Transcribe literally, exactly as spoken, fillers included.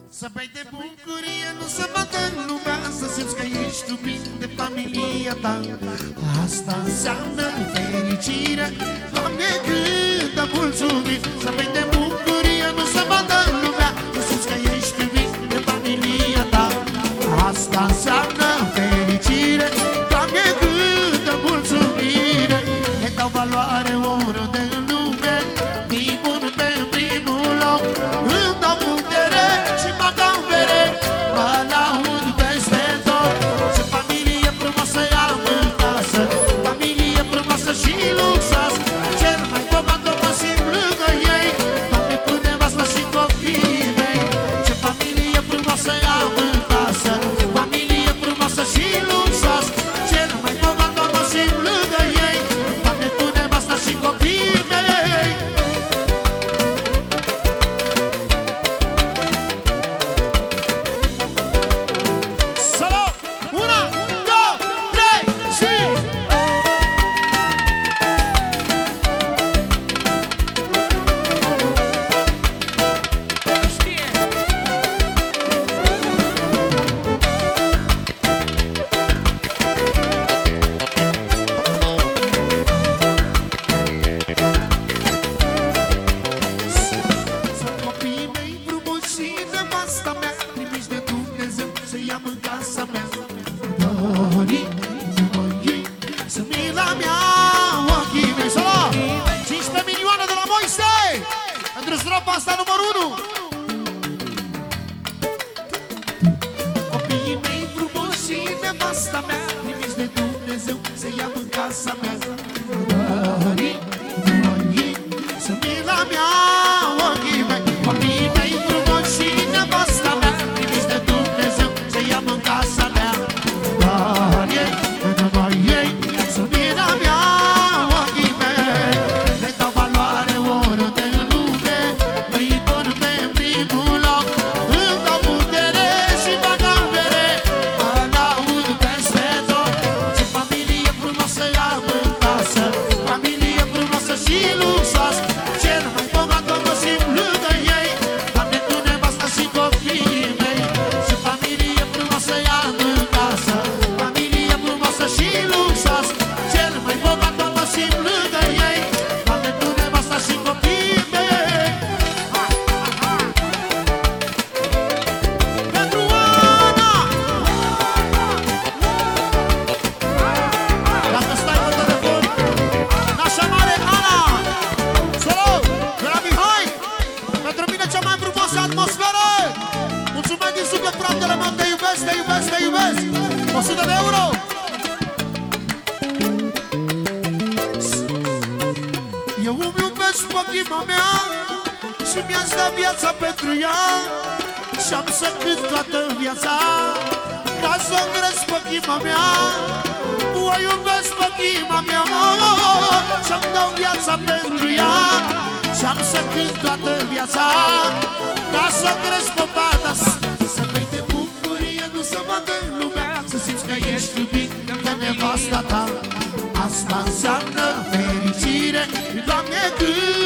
Să bei de bucurie, nu să bată lumea, să simți că ești iubit de familia ta. Asta înseamnă fericire, Doamne, cât de mulțumit. Să bei de bucurie, nu să bată lumea, să simți că ești iubit de familia ta. Asta înseamnă fericire, Doamne, cât de mulțumire. Ne dau valoare oriunde în lume, primul pe primul loc. Îmi dau putere și mă dau mere, mă laud peste tot. Ce familie frumoasă am în casă, familie frumoasă și luxoasă. Cel mai bogat om mă simt lângă ei, Doamne, cu nevastă și copiii mei. Ce familie frumoasă am în casă, familie frumoasă și luxoasă. Cel mai bogat om mă simt lângă ei, Doamne, cu nevastă și copiii mei. Solo! Una, două, trei și... Sunt copiii mei frumoși și nevasta mea, trimiși de Dumnezeu să iau în casa mea. Dorii, după ei, sunt mila mea, ochii mei. Solo! cincisprezece milioane de la Moise! Pentru strofa asta numărul unu. Copiii mei frumoși și nevasta mea, trimiși de Dumnezeu să iau în casa mea. Dorii, după ei, sunt mila mea, ochii mei. Copiii mei frumoși și nevasta mea, trimiși de Dumnezeu să iau în casa mea. Dorii, după ei, sunt mila mea, ochii mei. Le dau valoare oriunde în lume, îi pun pe primul loc. Îmi dau putere și mă dau mere, mă laud peste tot. Ce familie frumoasă am în casă, familie frumoasă și luxoasă. Cel mai bogat om mă simt lângă ei, Doamne, cu nevasta și copiii mei. Ce familie frumoasă am în casă, familie frumoasă și luxoasă. Cel mai bogat om mă simt lângă ei, Doamne, cu nevasta și copiii mei. Pentru Ana! Dacă stai pe telefon, nașa mare Ana! Solo! De la Mihai! Pentru mine cea mai frumoasă atmosferă! Mulțumesc din suflet, fratele meu, te iubesc, te iubesc, te iubesc! o sută de euro! Eu îmi iubesc păchima mea și mi-ați dat viața pentru ea. Și-am să cânt toată viața ca să-o cresc păchima mea. O iubesc păchima mea și-am dau viața pentru ea. Și-am să cânt toată viața ca să cresc pe fata. Să bei de bucurie, nu să vadă lumea, să simți că ești iubit de nevasta ta. Asta înseamnă fericire, Doamne, cât